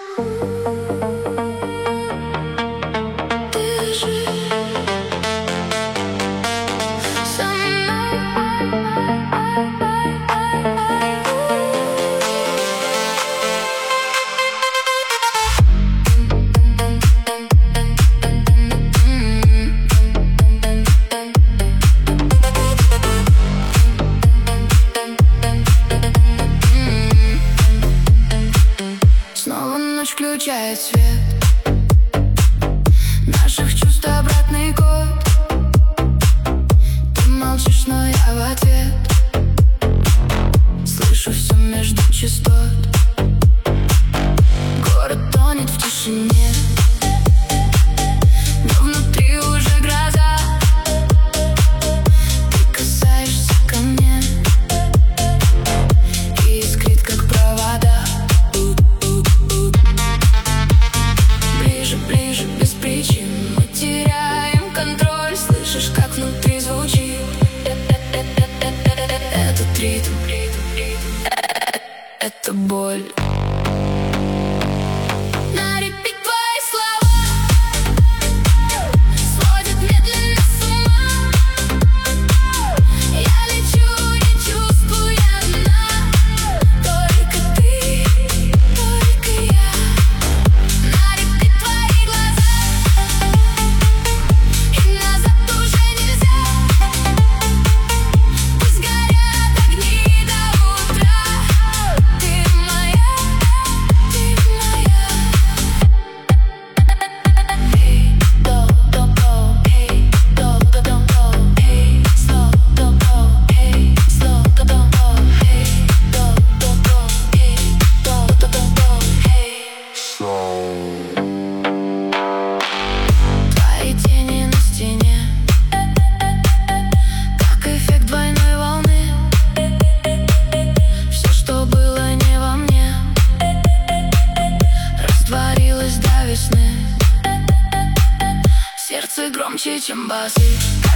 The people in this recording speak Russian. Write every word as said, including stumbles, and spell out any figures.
Включает свет наших чувств, обратный код. Ты молчишь, но я в ответ слышу все между частот. Город тонет в тишине, но внутри уже гроза. Ты касаешься ко мне и искрит, как провода. Ближе, без причин мы теряем контроль. Слышишь, как внутри звучит этот ритм, это боль. На репит твои слова сводят медленно с ума. Я лечу, не чувствуя дна. Только ты, только я. На репит твои глаза, и назад уже нельзя. Пусть горят огни до утра. Ты моя, ты моя. Эй, до, до, до, эй, до, до, до, до, эй, сло, до, до, эй, сло, до, до, до, эй, до, до, до, эй, до, до, до, до, эй. Твои тени на стене, как эффект двойной волны. Все, что было не во мне, растворилось до весны. Сердце громче, чем басы.